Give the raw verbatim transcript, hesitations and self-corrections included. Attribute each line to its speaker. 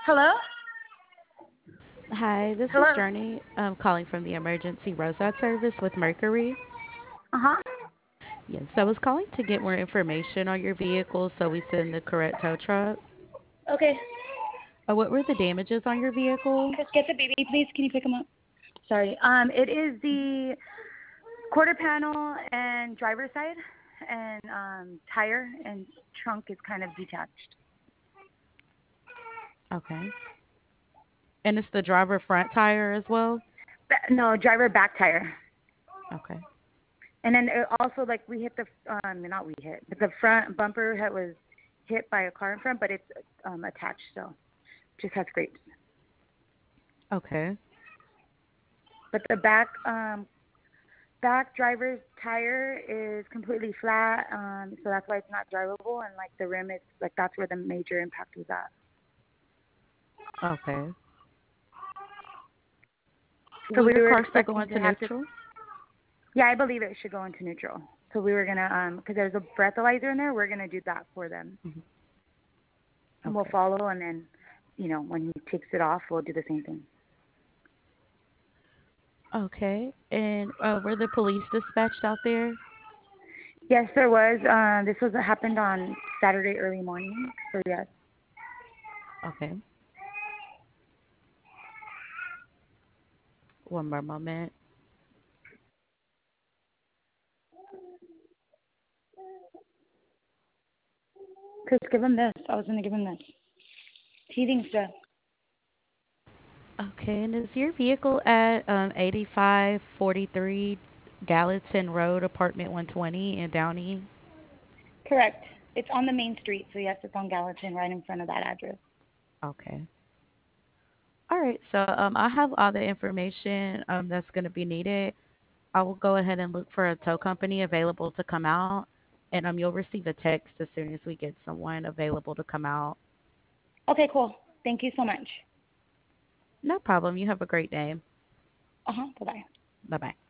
Speaker 1: Hello?
Speaker 2: Hi, this is
Speaker 1: Hello?
Speaker 2: Journey. I'm calling from the emergency roadside service with Mercury.
Speaker 1: Uh huh.
Speaker 2: Yes, I was calling to get more information on your vehicle so we send the correct tow truck.
Speaker 1: Okay.
Speaker 2: Uh, what were the damages on your vehicle?
Speaker 1: Just get the baby, please. Can you pick him up? Sorry. Um, it is the quarter panel and driver's side, and um, tire and trunk is kind of detached.
Speaker 2: Okay. And it's the driver front tire as well?
Speaker 1: Ba- No, driver back tire.
Speaker 2: Okay.
Speaker 1: And then it also, like, we hit the, um, not we hit, but the front bumper that was hit by a car in front, but it's um, attached still. Just has scrapes.
Speaker 2: Okay.
Speaker 1: But the back um, back driver's tire is completely flat, um, so that's why it's not drivable. And like the rim, it's like that's where the major impact was at.
Speaker 2: Okay.
Speaker 1: So
Speaker 2: Will
Speaker 1: we
Speaker 2: your
Speaker 1: were
Speaker 2: car still go
Speaker 1: expecting to
Speaker 2: into
Speaker 1: have to.
Speaker 2: neutral?
Speaker 1: Yeah, I believe it should go into neutral. So we were gonna, um, because there's a breathalyzer in there, we're gonna do that for them,
Speaker 2: Mhm.
Speaker 1: and we'll
Speaker 2: Okay.
Speaker 1: follow. And then, you know, when he takes it off, we'll do the same thing.
Speaker 2: Okay. And uh, were the police dispatched out there?
Speaker 1: Yes, there was. Uh, this was happened on Saturday early morning. So yes.
Speaker 2: Okay. One more moment.
Speaker 1: Chris, give him this. I was gonna give him this. Teething stuff.
Speaker 2: Okay, and is your vehicle at um, eighty-five forty-three Gallatin Road, apartment one twenty in Downey?
Speaker 1: Correct. It's on the main street, so yes, it's on Gallatin, right in front of that address.
Speaker 2: Okay. All right, so um, I have all the information um, that's going to be needed. I will go ahead and look for a tow company available to come out, and um, you'll receive a text as soon as we get someone available to come out.
Speaker 1: Okay, cool. Thank you so much.
Speaker 2: No problem. You have a great day.
Speaker 1: Uh huh. Bye bye.
Speaker 2: Bye bye.